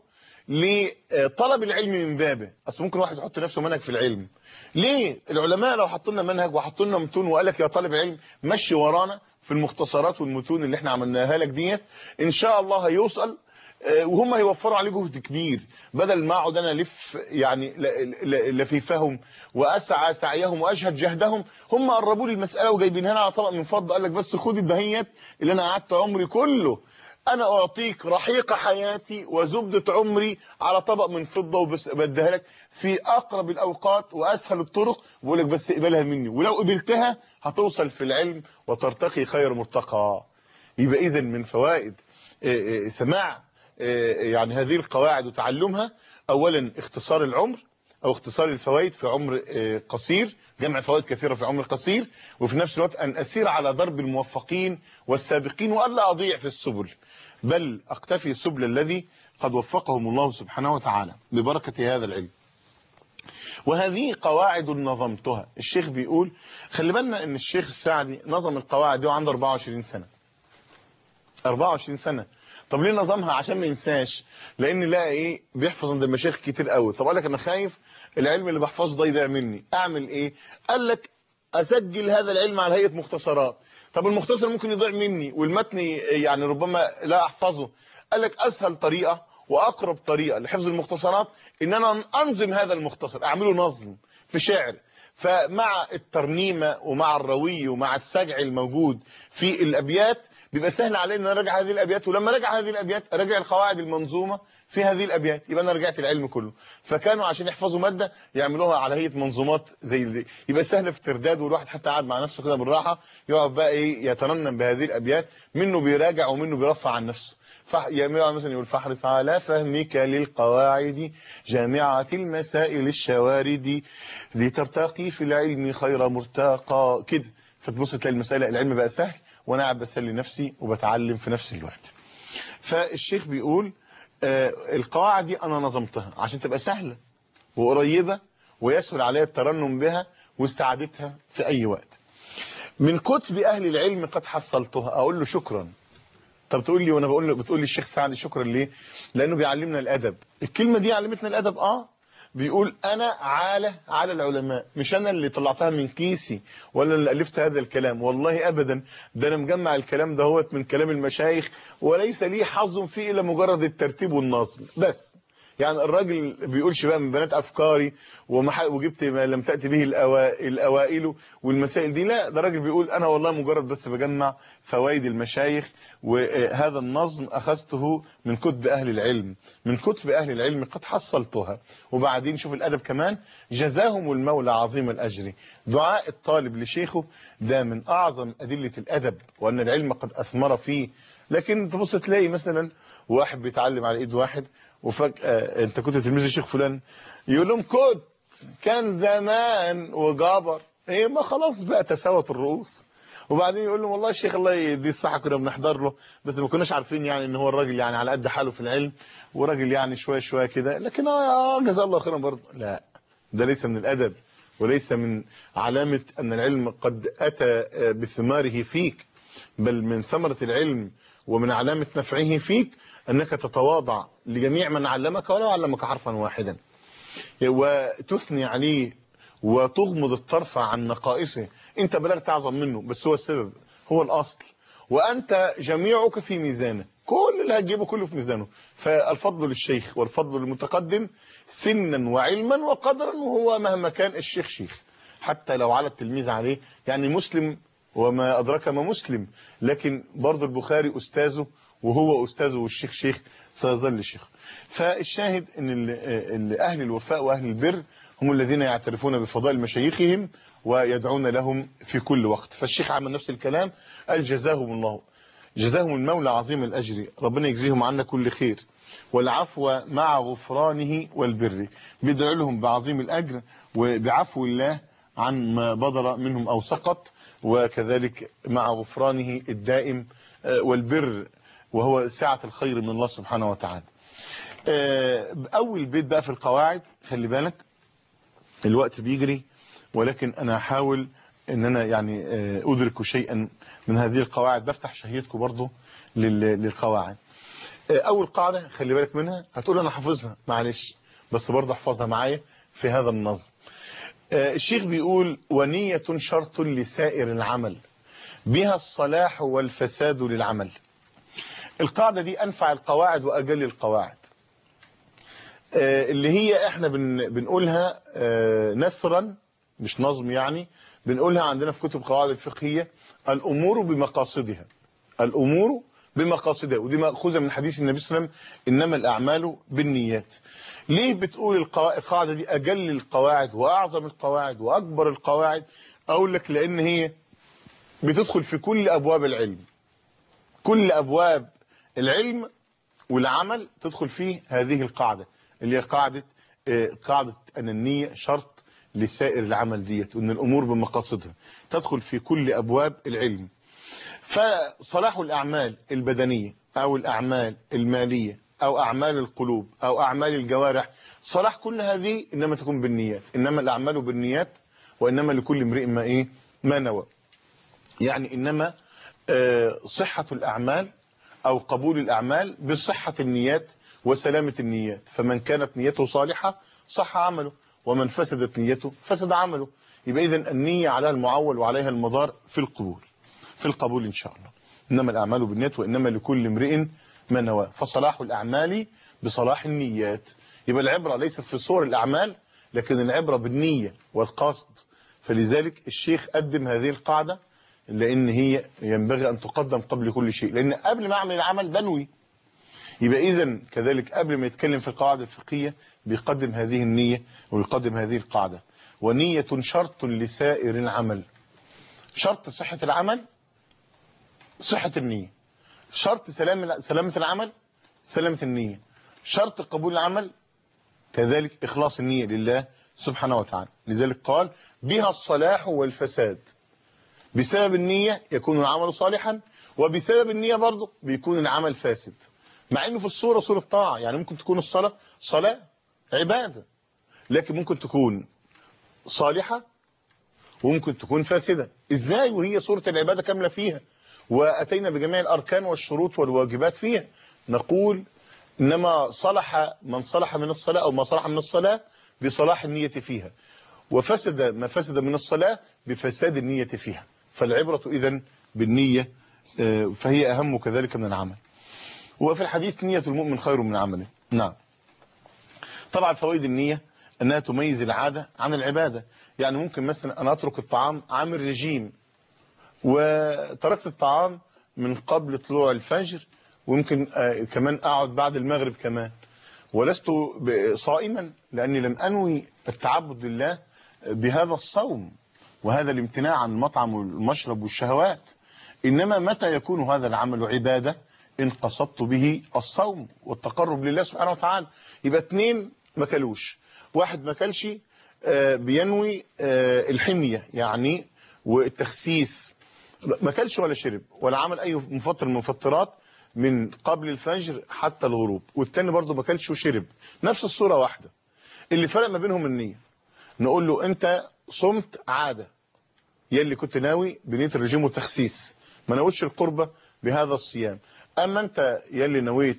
لطلب العلم من بابه. اصل ممكن واحد يحط نفسه منهج في العلم. ليه العلماء لو حطوا لنا منهج وحطوا لنا متون وقال لك يا طالب علم مشي ورانا في المختصرات والمتون اللي احنا عملناها لك ديت ان شاء الله هيوصل وهم هيوفروا عليه جهد كبير بدل ما اقعد انا الف يعني لفيفهم واسعى سعيهم واجهد جهدهم. هم قربوا لي المساله وجايبينها على طبق من فضه قال لك بس خد الدهيات اللي انا قعدت عمري كله انا اعطيك رحيق حياتي وزبدة عمري على طبق من فضة وبديها لك في اقرب الاوقات واسهل الطرق وبقول لك بس اقبلها مني ولو قبلتها هتوصل في العلم وترتقي خير مرتقى. يبقى اذا من فوائد سماع يعني هذه القواعد وتعلمها اولا اختصار العمر او اختصار الفوائد في عمر قصير، جمع فوائد كثيرة في عمر قصير، وفي نفس الوقت ان اسير على درب الموفقين والسابقين والا اضيع في السبل بل اقتفي سبل الذي قد وفقهم الله سبحانه وتعالى ببركة هذا العلم. وهذه قواعد نظمتها. الشيخ بيقول خلي بالنا ان الشيخ السعدي نظم القواعد دي وعنده أربعة وعشرين سنة. أربعة وعشرين سنة. طب ليه نظمها؟ عشان ما ينساش، لان لا ايه بيحفظ عند المشايخ كتير قوي. طب قال لك انا خايف العلم اللي بحفظه ده يضيع مني، اعمل ايه؟ قال لك اسجل هذا العلم على هيئة مختصرات. طب المختصر ممكن يضيع مني والمتن يعني ربما لا احفظه. قال لك اسهل طريقة واقرب طريقة لحفظ المختصرات ان انا انظم هذا المختصر، اعمله نظم في شعر فمع الترنيمة ومع الروي ومع السجع الموجود في الأبيات بيبقى سهل علي ان انا اراجع هذه الابيات، ولما راجع هذه الابيات اراجع القواعد المنظومه في هذه الابيات، يبقى انا رجعت العلم كله. فكانوا عشان يحفظوا ماده يعملوها على هيئه منظومات زي دي، يبقى سهل في الترداد، والواحد حتى قاعد مع نفسه كده بالراحه يقعد بقى ايه يترنم بهذه الابيات، منه بيراجع ومنه بيرفع عن نفسه. فيعملوا مثلا يقول فاحرص على فهمك للقواعد جامعه المسائل الشوارد لترتقي في العلم خير مرتقى كده. فتبص تلاقي المساله العلم بقى سهل وانا قاعد بسلي نفسي وبتعلم في نفس الوقت. فالشيخ بيقول آه القواعد دي انا نظمتها عشان تبقى سهله وقريبه ويسهل عليا الترنم بها واستعادتها في اي وقت. من كتب اهل العلم قد حصلتها. اقول له شكرا. طب تقول لي وانا بقول له بتقول لي الشيخ سعد شكرا ليه؟ لانه بيعلمنا الادب. الكلمه دي علمتنا الادب. اه بيقول انا عاله على العلماء، مش انا اللي طلعتها من كيسي ولا اللي الفت هذا الكلام، والله ابدا، ده انا مجمع الكلام دهوت من كلام المشايخ وليس لي حظ فيه الا مجرد الترتيب والنظم بس. يعني الراجل بيقولش بقى من بنات افكاري وجبت ما لم تاتي به الاوائل والمسائل دي، لا، ده راجل بيقول انا والله مجرد بس بجمع فوائد المشايخ، وهذا النظم اخذته من كتب اهل العلم، من كتب اهل العلم قد حصلتها. وبعدين شوف الادب كمان، جزاهم المولى عظيم الاجر. دعاء الطالب لشيخه ده من اعظم ادله الادب، وان العلم قد اثمر فيه. لكن تبص تلاقي مثلا واحد بيتعلم على ايد واحد، وفجأة انت كنت تلميذ الشيخ فلان، يقول لهم كنت كان زمان وجابر ايه، ما خلاص بقى تساوت الرؤوس. وبعدين يقول لهم والله الشيخ الله يديه الصحه كنا بنحضر له، بس ما كناش عارفين يعني ان هو الراجل يعني على قد حاله في العلم، وراجل يعني شويه شويه كده، لكن اه جزاه الله خيرا برضه. لا، ده ليس من الادب، وليس من علامه ان العلم قد اتى بثماره فيك، بل من ثمره العلم ومن علامه نفعه فيك انك تتواضع لجميع من علمك ولو علمك حرفا واحدا، وتثني عليه وتغمض الطرف عن نقائصه. انت بلغت اعظم منه، بس هو السبب، هو الاصل، وانت جميعك في ميزانه، كل اللي هتجيبه كله في ميزانه. فالفضل للشيخ والفضل للمتقدم سنا وعلما وقدرا، وهو مهما كان الشيخ شيخ، حتى لو على التلميذ عليه. يعني مسلم وما أدرك ما مسلم، لكن برضه البخاري أستاذه وهو أستاذه، والشيخ شيخ سيظل الشيخ. فالشاهد أن أهل الوفاء وأهل البر هم الذين يعترفون بفضائل مشايخهم ويدعون لهم في كل وقت. فالشيخ عمل نفس الكلام، قال جزاهم الله جزاهم المولى عظيم الأجر، ربنا يجزيهم عنا كل خير، والعفو مع غفرانه والبر، بيدعو لهم بعظيم الأجر وبعفو الله عن ما بدر منهم أو سقط، وكذلك مع غفرانه الدائم والبر، وهو سعة الخير من الله سبحانه وتعالى. أول بيت بقى في القواعد، خلي بالك الوقت بيجري، ولكن أنا هحاول ان انا يعني ادرك شيئا من هذه القواعد، بفتح شهيتكم برضو للقواعد. اول قاعدة خلي بالك منها، هتقول انا حافظها، معلش بس برضو احفظها معايا في هذا النظم. الشيخ بيقول ونية شرط لسائر العمل، بها الصلاح والفساد للعمل. القاعدة دي انفع القواعد واجل القواعد، اللي هي احنا بنقولها نثرا مش نظم، يعني بنقولها عندنا في كتب قواعد الفقهية، الأمور بمقاصدها، الأمور بمقاصدها، ودي مأخوذة من حديث النبي صلى الله عليه وسلم إنما الأعمال بالنيات. ليه بتقول القاعدة دي أجل القواعد وأعظم القواعد وأكبر القواعد؟ أقول لك لأن هي بتدخل في كل أبواب العلم، كل أبواب العلم والعمل تدخل فيه هذه القاعدة، اللي هي قاعدة قاعدة أن النية شرط لسائر العمل ديت، وان الامور بمقاصدها تدخل في كل ابواب العلم. فصلاح الاعمال البدنيه او الاعمال الماليه او اعمال القلوب او اعمال الجوارح، صلاح كل هذه انما تكون بالنيات، انما الاعمال بالنيات وانما لكل امرئ ما ايه ما نوى. يعني انما صحه الاعمال او قبول الاعمال بصحه النيات وسلامه النيات، فمن كانت نيته صالحه صح عمله، ومن فسدت نيته فسد عمله. يبقى إذن النية عليها المعول وعليها المدار في القبول، في القبول إن شاء الله. إنما الأعمال بالنيات وإنما لكل امرئ ما نوى، فصلاح الأعمال بصلاح النيات. يبقى العبرة ليست في صور الأعمال، لكن العبرة بالنية والقصد فلذلك الشيخ قدم هذه القاعدة لأن هي ينبغي أن تقدم قبل كل شيء، لأن قبل ما أعمل العمل بنوي. يبقى إذن كذلك قبل ما يتكلم في القواعد الفقهية بيقدم هذه النية ويقدم هذه القاعدة. ونية شرط لسائر العمل. شرط صحة العمل صحة النية، شرط سلام سلامة العمل سلامة النية، شرط قبول العمل كذلك إخلاص النية لله سبحانه وتعالى. لذلك قال بها الصلاح والفساد. بسبب النية يكون العمل صالحا، وبسبب النية برضه بيكون العمل فاسد. مع انه في الصورة صورة طاعة، يعني ممكن تكون الصلاة صلاة عبادة، لكن ممكن تكون صالحة وممكن تكون فاسدة. ازاي وهي صورة العبادة كاملة فيها واتينا بجميع الاركان والشروط والواجبات فيها؟ نقول انما صلح من صلح من الصلاة او ما صلح من الصلاة بصلاح النية فيها، وفسد ما فسد من الصلاة بفساد النية فيها. فالعبرة اذن بالنية، فهي اهم كذلك من العمل. وفي الحديث نية المؤمن خير من عمله. نعم. طبعا فوائد النية انها تميز العادة عن العبادة. يعني ممكن مثلا انا اترك الطعام عامل رجيم وتركت الطعام من قبل طلوع الفجر، ويمكن كمان اقعد بعد المغرب كمان، ولست صائما لاني لم انوي التعبد لله بهذا الصوم وهذا الامتناع عن المطعم والمشرب والشهوات. انما متى يكون هذا العمل عبادة؟ إن قصدت به الصوم والتقرب لله سبحانه وتعالى. يبقى اتنين ما كلوش، واحد ما كلش بينوي الحمية يعني والتخسيس، ما كلش ولا شرب ولا عمل أي مفطر من المفطرات من قبل الفجر حتى الغروب، والتاني برضه ما كلش وشرب، نفس الصورة واحدة. اللي فرق ما بينهم النية. نقول له أنت صمت عادة، يلي كنت ناوي بنية الرجيم والتخسيس، ما نويتش القربة بهذا الصيام. أما أنت يلي نويت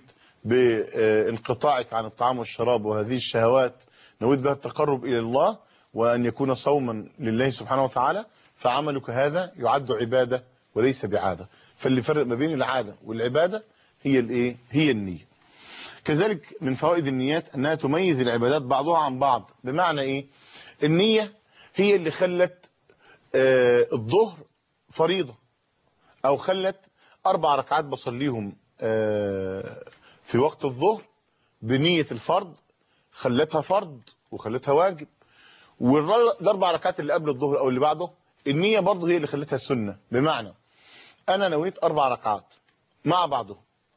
بانقطاعك عن الطعام والشراب وهذه الشهوات، نويت بها التقرب إلى الله وأن يكون صوما لله سبحانه وتعالى، فعملك هذا يعد عبادة وليس بعادة. فاللي فرق ما بين العادة والعبادة هي الايه؟ هي النية. كذلك من فوائد النيات أنها تميز العبادات بعضها عن بعض. بمعنى إيه؟ النية هي اللي خلت آه الظهر فريضة، أو خلت أربع ركعات بصليهم آه في وقت الظهر بنية الفرض، خلتها فرض وخلتها واجب. والأربع ركعات اللي قبل الظهر أو اللي بعده النية برضه هي اللي خلتها سنة. بمعنى أنا نويت أربع ركعات مع بعضهم،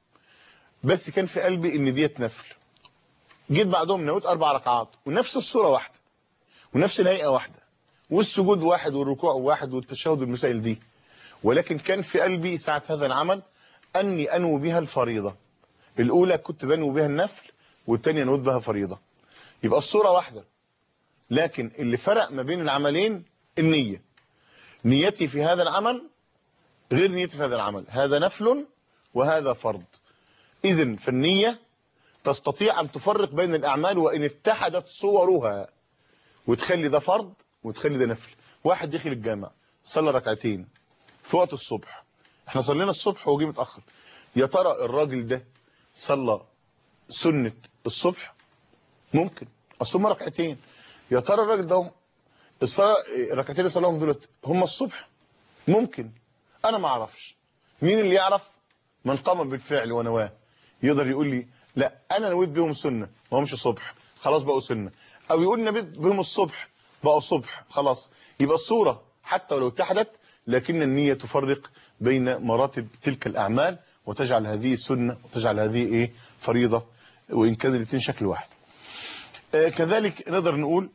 بس كان في قلبي إن ديت نفل، جيت بعدهم نويت أربع ركعات ونفس الصورة واحدة ونفس الهيئة واحدة والسجود واحد والركوع واحد والتشهد والمسائل دي، ولكن كان في قلبي ساعة هذا العمل أني أنوي بها الفريضة. الأولى كنت بنوي بها النفل والثانية نويت بها فريضة. يبقى الصورة واحدة، لكن اللي فرق ما بين العملين النية. نيتي في هذا العمل غير نيتي في هذا العمل، هذا نفل وهذا فرض. إذن فالنية تستطيع أن تفرق بين الأعمال وإن اتحدت صورها، وتخلي ده فرض وتخلي ده نفل. واحد دخل الجامع صلى ركعتين في وقت الصبح، احنا صلينا الصبح وجي متأخر، يا ترى الراجل ده صلى سنة الصبح؟ ممكن اصوم ركعتين. يا ترى الراجل ده الصلاه الركعتين اللي صلاهم دولت هم الصبح؟ ممكن، انا ما اعرفش. مين اللي يعرف؟ من قام بالفعل ونواه يقدر يقول لي لا انا نويت بهم سنه ما همش صبح، خلاص بقوا سنه، او يقول نويت بهم الصبح بقوا صبح خلاص. يبقى الصوره حتى ولو اتحدت، لكن النيه تفرق بين مراتب تلك الاعمال وتجعل هذه سنه وتجعل هذه ايه؟ فريضه، وان كان الاثنين شكل واحد. آه كذلك نقدر نقول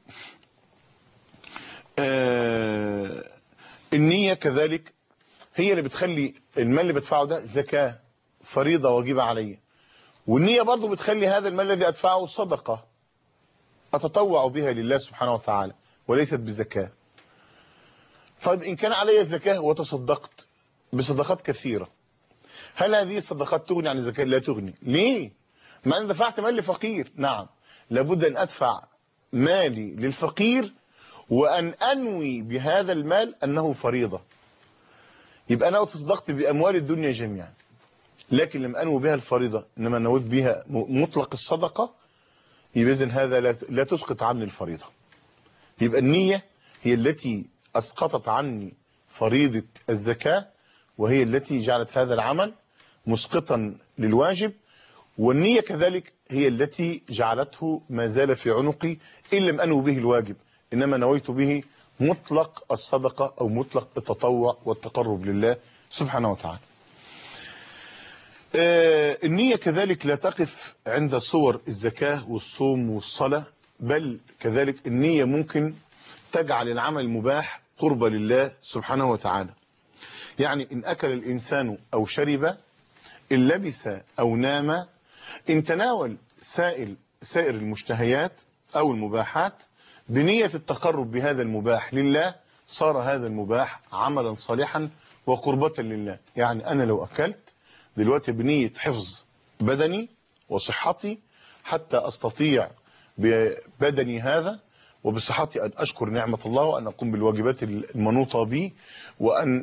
آه النيه كذلك هي اللي بتخلي المال اللي بدفعه ده زكاه فريضه واجبه عليا، والنيه برضو بتخلي هذا المال الذي ادفعه صدقه اتطوع بها لله سبحانه وتعالى وليست بزكاه. طيب ان كان علي الزكاه وتصدقت بصدقات كثيره، هل هذه الصدقات تغني عن الزكاه؟ لا تغني. ليه؟ ما انا دفعت مال لفقير. نعم، لابد ان ادفع مالي للفقير وان انوي بهذا المال انه فريضه. يبقى انا تصدقت باموال الدنيا جميعا، لكن لم انوي بها الفريضه انما نويت بها مطلق الصدقه، يبقى اذن هذا لا لا تسقط عني الفريضه. يبقى النيه هي التي أسقطت عني فريضة الزكاة، وهي التي جعلت هذا العمل مسقطا للواجب، والنية كذلك هي التي جعلته ما زال في عنقي إن لم أنوي به الواجب، إنما نويت به مطلق الصدقة أو مطلق التطوع والتقرب لله سبحانه وتعالى. آه النية كذلك لا تقف عند صور الزكاة والصوم والصلاة، بل كذلك النية ممكن تجعل العمل المباح قربة لله سبحانه وتعالى. يعني إن أكل الإنسان أو شرب، إن لبس أو نام، إن تناول سائل سائر المشتهيات أو المباحات بنية التقرب بهذا المباح لله، صار هذا المباح عملا صالحا وقربة لله. يعني أنا لو أكلت دلوقتي بنية حفظ بدني وصحتي حتى أستطيع ببدني هذا وبصحتي أن أشكر نعمة الله وأن أقوم بالواجبات المنوطة بي، وأن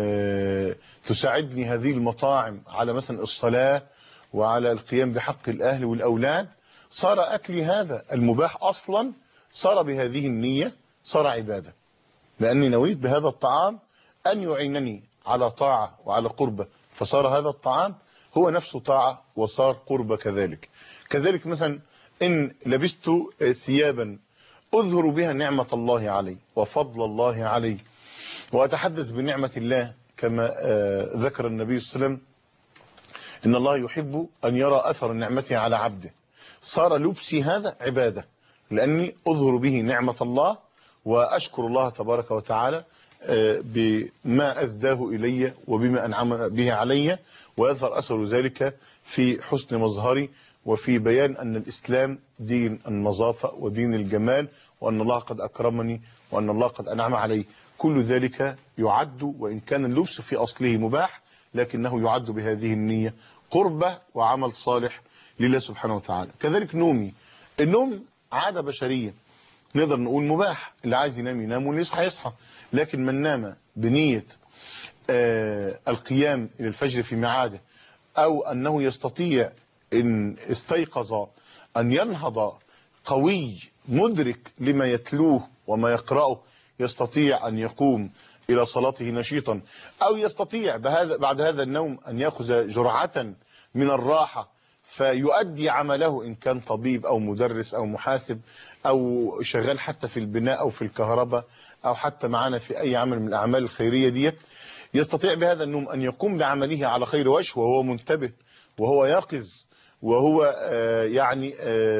تساعدني هذه المطاعم على مثلا الصلاة وعلى القيام بحق الأهل والأولاد، صار أكلي هذا المباح أصلا صار بهذه النية صار عبادة، لأني نويت بهذا الطعام أن يعينني على طاعة وعلى قربة، فصار هذا الطعام هو نفسه طاعة وصار قربة كذلك. كذلك مثلا إن لبست ثيابا أظهر بها نعمة الله علي وفضل الله علي وأتحدث بنعمة الله، كما ذكر النبي صلى الله عليه وسلم إن الله يحب أن يرى أثر نعمته على عبده، صار لبسي هذا عبادة لأني أظهر به نعمة الله وأشكر الله تبارك وتعالى بما أزداه إلي وبما أنعم به علي، ويظهر أثر ذلك في حسن مظهري وفي بيان أن الإسلام دين النظافة ودين الجمال، وأن الله قد أكرمني وأن الله قد أنعم علي. كل ذلك يعد، وإن كان اللبس في أصله مباح لكنه يعد بهذه النية قربة وعمل صالح لله سبحانه وتعالى. كذلك نومي، النوم عادة بشرية نقدر نقول مباح، اللي عايز ينام ينام واللي يصحى يصحى، لكن من نام بنية آه القيام إلى الفجر في ميعاده، أو أنه يستطيع إن استيقظ أن ينهض قوي مدرك لما يتلوه وما يقرأه، يستطيع أن يقوم إلى صلاته نشيطا، أو يستطيع بهذا بعد هذا النوم أن يأخذ جرعة من الراحة فيؤدي عمله، إن كان طبيب أو مدرس أو محاسب أو شغال حتى في البناء أو في الكهرباء أو حتى معنا في أي عمل من الأعمال الخيرية ديت، يستطيع بهذا النوم أن يقوم بعمله على خير وجه وهو منتبه وهو يقظ وهو آه يعني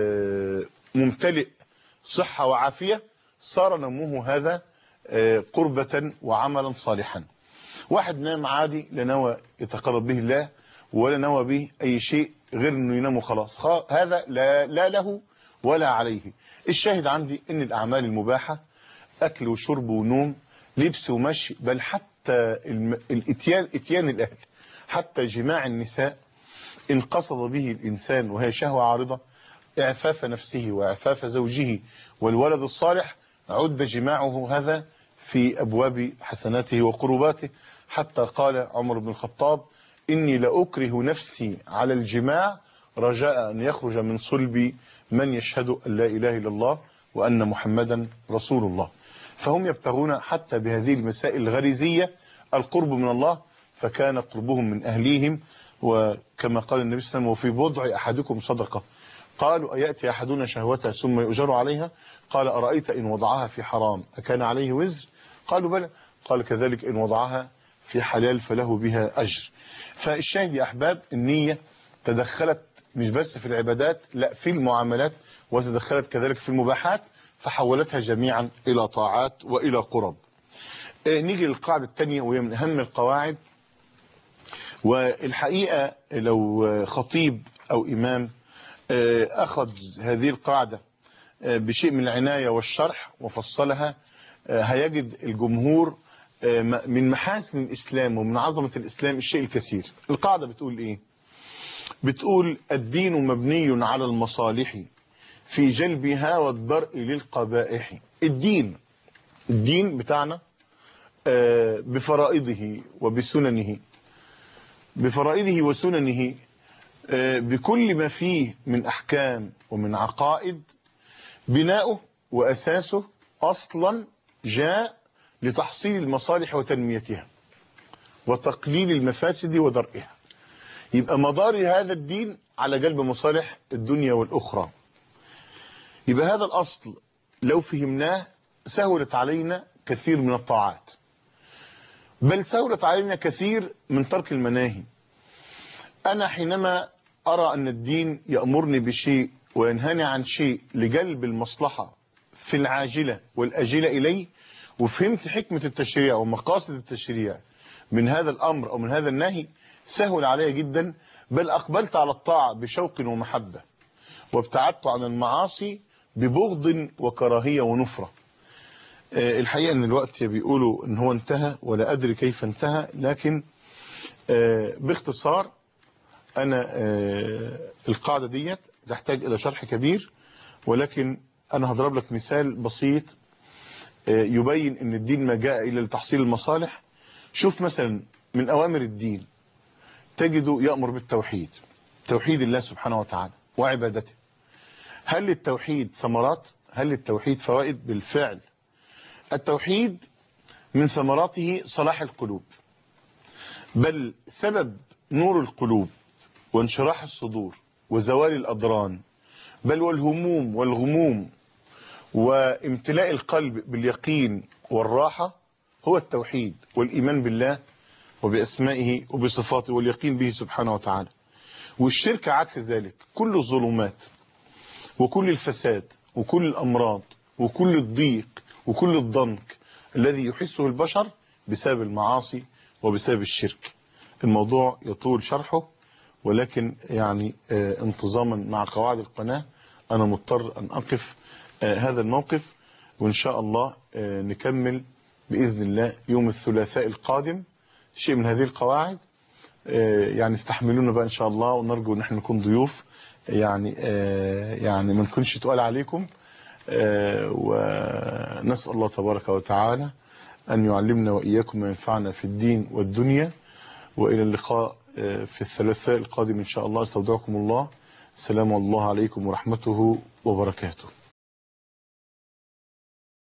آه ممتلئ صحة وعافية، صار نومه هذا آه قربة وعملا صالحا. واحد نام عادي لا نوى يتقرب به الله ولا نوى به أي شيء غير أنه ينام وخلاص، هذا لا, لا له ولا عليه. الشاهد عندي أن الأعمال المباحة أكل وشرب ونوم لبس ومشي، بل حتى الاتيان اتيان الأهل، حتى جماع النساء إن قصد به الإنسان وهي شهوة عارضة إعفاف نفسه وإعفاف زوجه والولد الصالح، عد جماعه هذا في أبواب حسناته وقرباته، حتى قال عمر بن الخطاب إني لأكره نفسي على الجماع رجاء أن يخرج من صلبي من يشهد أن لا إله إلا الله وأن محمدا رسول الله. فهم يبتغون حتى بهذه المسائل الغريزية القرب من الله، فكان قربهم من أهليهم، وكما قال النبي صلى الله عليه وسلم وفي بضع أحدكم صدقة، قالوا أيأتي أحدنا شهوتها ثم يؤجر عليها؟ قال أرأيت إن وضعها في حرام أكان عليه وزر؟ قالوا بلى، قال كذلك إن وضعها في حلال فله بها أجر. فالشاهد يا أحباب النية تدخلت مش بس في العبادات، لا في المعاملات، وتدخلت كذلك في المباحات، فحولتها جميعا إلى طاعات وإلى قرب. نيجي للقاعدة الثانية وهي من أهم القواعد، والحقيقة لو خطيب أو إمام أخذ هذه القاعدة بشيء من العناية والشرح وفصلها، هيجد الجمهور من محاسن الإسلام ومن عظمة الإسلام الشيء الكثير. القاعدة بتقول إيه؟ بتقول الدين مبني على المصالح في جلبها والدرء للقبائح. الدين الدين بتاعنا بفرائضه وبسننه، بفرائضه وسننه، بكل ما فيه من أحكام ومن عقائد، بناؤه وأساسه أصلا جاء لتحصيل المصالح وتنميتها وتقليل المفاسد ودرئها. يبقى مدار هذا الدين على جلب مصالح الدنيا والأخرى. يبقى هذا الأصل لو فهمناه سهلت علينا كثير من الطاعات، بل سهلت علينا كثير من ترك المناهي. أنا حينما أرى أن الدين يأمرني بشيء وينهاني عن شيء لجلب المصلحة في العاجلة والأجلة إليه، وفهمت حكمة التشريع ومقاصد التشريع من هذا الأمر أو من هذا النهي، سهل علي جدا، بل أقبلت على الطاعة بشوق ومحبة، وابتعدت عن المعاصي ببغض وكراهية ونفرة. أه الحقيقة أن الوقت بيقولوا أن هو انتهى، ولا أدري كيف انتهى، لكن أه باختصار أنا أه القاعدة ديت تحتاج إلى شرح كبير، ولكن أنا هضرب لك مثال بسيط أه يبين أن الدين ما جاء إلا لتحصيل المصالح. شوف مثلا من أوامر الدين تجده يأمر بالتوحيد، توحيد الله سبحانه وتعالى وعبادته. هل للتوحيد ثمرات؟ هل للتوحيد فوائد؟ بالفعل. التوحيد من ثمراته صلاح القلوب، بل سبب نور القلوب وانشراح الصدور وزوال الأضران، بل والهموم والغموم وامتلاء القلب باليقين والراحة هو التوحيد والإيمان بالله وبأسمائه وبصفاته واليقين به سبحانه وتعالى. والشرك عكس ذلك، كل الظلمات وكل الفساد وكل الأمراض وكل الضيق وكل الضنك الذي يحسه البشر بسبب المعاصي وبسبب الشرك. الموضوع يطول شرحه، ولكن يعني آه انتظاما مع قواعد القناة أنا مضطر أن أقف آه هذا الموقف، وإن شاء الله آه نكمل بإذن الله يوم الثلاثاء القادم شيء من هذه القواعد. آه يعني استحملونا بقى إن شاء الله، ونرجو أن احنا نكون ضيوف، يعني آه يعني ما نكونش تقال عليكم، آه ونسأل الله تبارك وتعالى أن يعلمنا وإياكم ما ينفعنا في الدين والدنيا. وإلى اللقاء آه في الثلاثاء القادم إن شاء الله. استودعكم الله. السلام الله عليكم ورحمته وبركاته.